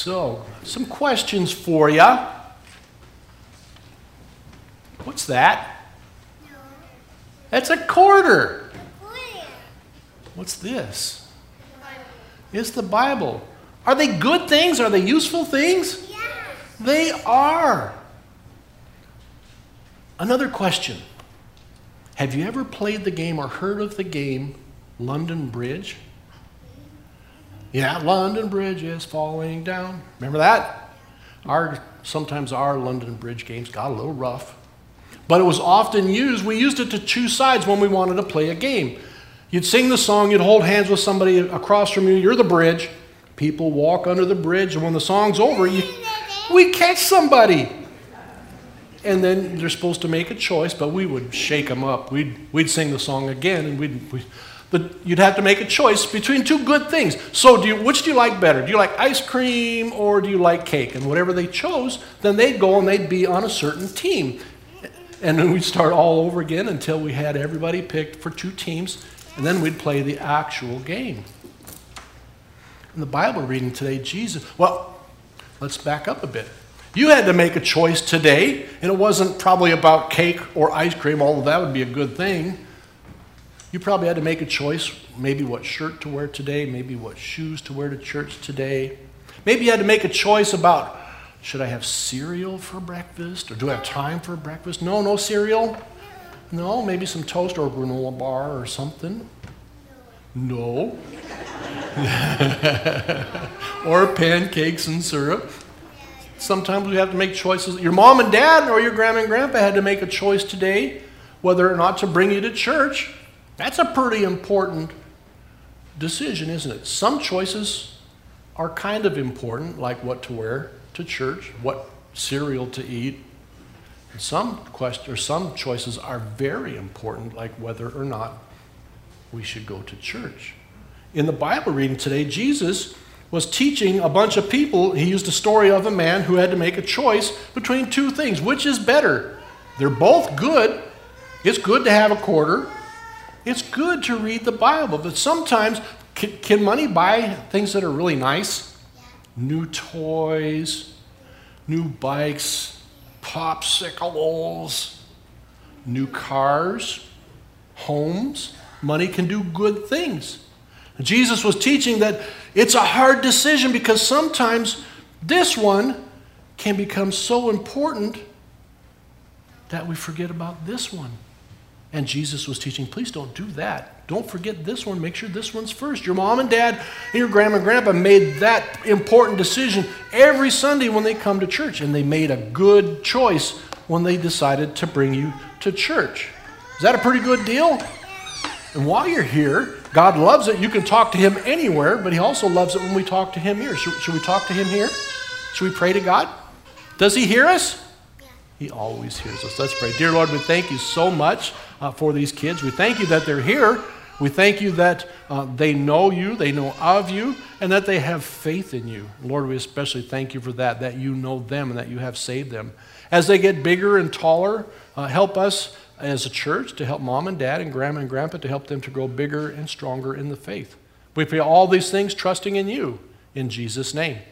So, some questions for you. What's that? That's a quarter. What's this? It's the Bible. Are they good things? Are they useful things? Yeah. They are. Another question. Have you ever played the game or heard of the game London Bridge? Yeah, London Bridge is falling down. Remember that? Sometimes our London Bridge games got a little rough. But it was often used. We used it to choose sides when we wanted to play a game. You'd sing the song, you'd hold hands with somebody across from you, you're the bridge. People walk under the bridge, and when the song's over, we catch somebody. And then they're supposed to make a choice, but we would shake them up. We'd sing the song again, and but you'd have to make a choice between two good things. So which do you like better? Do you like ice cream or do you like cake? And whatever they chose, then they'd go and they'd be on a certain team. And then we'd start all over again until we had everybody picked for two teams, and then we'd play the actual game. In the Bible reading today, let's back up a bit. You had to make a choice today, and it wasn't probably about cake or ice cream, although that would be a good thing. You probably had to make a choice, maybe what shirt to wear today, maybe what shoes to wear to church today. Maybe you had to make a choice about, should I have cereal for breakfast, or do I have time for breakfast? No cereal. No, maybe some toast or a granola bar or something. No. Or pancakes and syrup. Sometimes we have to make choices. Your mom and dad or your grandma and grandpa had to make a choice today whether or not to bring you to church. That's a pretty important decision, isn't it? Some choices are kind of important, like what to wear to church, what cereal to eat. And some choices are very important, like whether or not we should go to church. In the Bible reading today, Jesus was teaching a bunch of people. He used a story of a man who had to make a choice between two things. Which is better? They're both good. It's good to have a quarter. It's good to read the Bible. But sometimes, can money buy things that are really nice? New toys, new bikes, popsicles, new cars, homes. Money can do good things. Jesus was teaching that it's a hard decision because sometimes this one can become so important that we forget about this one. And Jesus was teaching, please don't do that. Don't forget this one. Make sure this one's first. Your mom and dad and your grandma and grandpa made that important decision every Sunday when they come to church. And they made a good choice when they decided to bring you to church. Is that a pretty good deal? And while you're here, God loves it. You can talk to him anywhere, but he also loves it when we talk to him here. Should we talk to him here? Should we pray to God? Does he hear us? Yeah. He always hears us. Let's pray. Dear Lord, we thank you so much for these kids. We thank you that they're here. We thank you that they know you, they know of you, and that they have faith in you. Lord, we especially thank you for that you know them and that you have saved them. As they get bigger and taller, help us as a church to help mom and dad and grandma and grandpa to help them to grow bigger and stronger in the faith. We pray all these things trusting in you. In Jesus' name.